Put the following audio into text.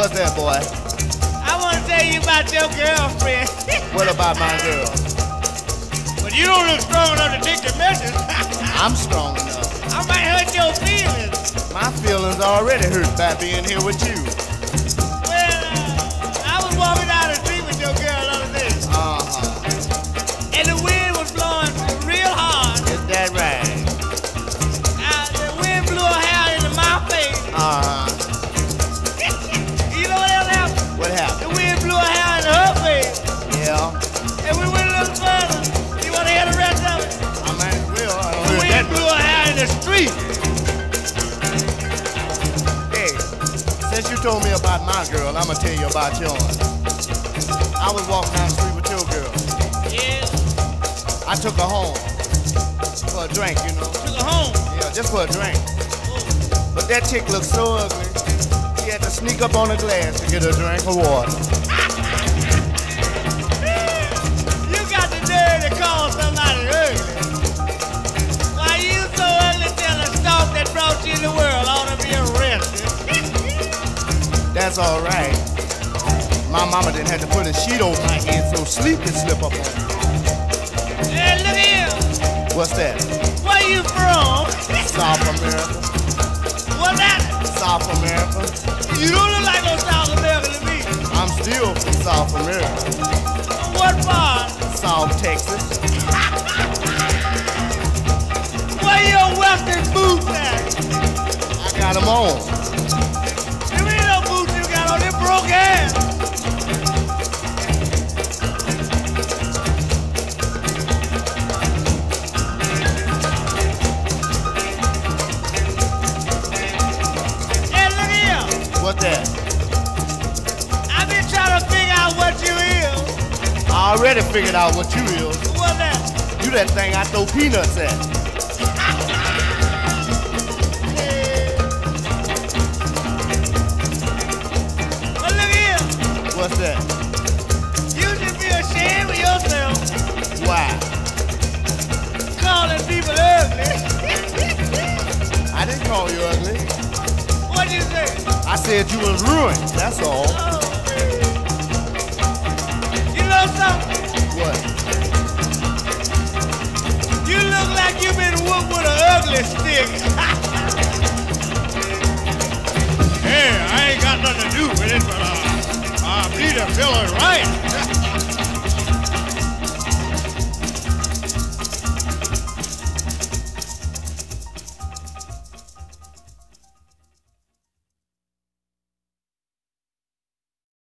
What's that, boy? I want to tell you about your girlfriend. What about my girl? But you don't look strong enough to take the message. I'm strong enough. I might hurt your feelings. My feelings already hurt by being here with you. Well, I was walking down the street with your girl the other day. Uh-huh. And the wind was blowing real hard. Is that right? The wind blew her hair into my face. Uh-huh. You know what else happened? What happened? The wind blew her hair into her face. Yeah. And we went a little further. You want to hear the rest of it? I might as well. I don't The hear wind that blew her hair in the street. Hey, since you told me about my girl, I'm gonna tell you about yours. I was walking down the street with your girl. Yeah. I took her home for a drink, you know. Took her home. Yeah, just for a drink. But that chick looked so ugly, she had to sneak up on the glass to get a drink of water. You got the nerve to call somebody ugly. Why you so ugly tell a stalk that brought you in the world ought to be arrested? That's all right. My mama didn't have to put a sheet over my head so sleep could slip up on me. Hey, look here. What's that? Where you from? South America. What's that? South America. You don't look like no South American to me. I'm still from South America. What part? South Texas. Where your western boots at? I got them on. You ain't no boots you got on, they broke ass. Hey, look here. What's that? I've been trying to figure out what you is. I already figured out what you is. What's that? You that thing I throw peanuts at. But look here. What's that? You should be ashamed of yourself Why? calling people ugly. I didn't call you ugly. What'd you say? I said you was ruined. That's all. Oh, you know something? What? You look like you've been whooped with an ugly stick. Hey, I ain't got nothing to do with it, but I believe the feeling right.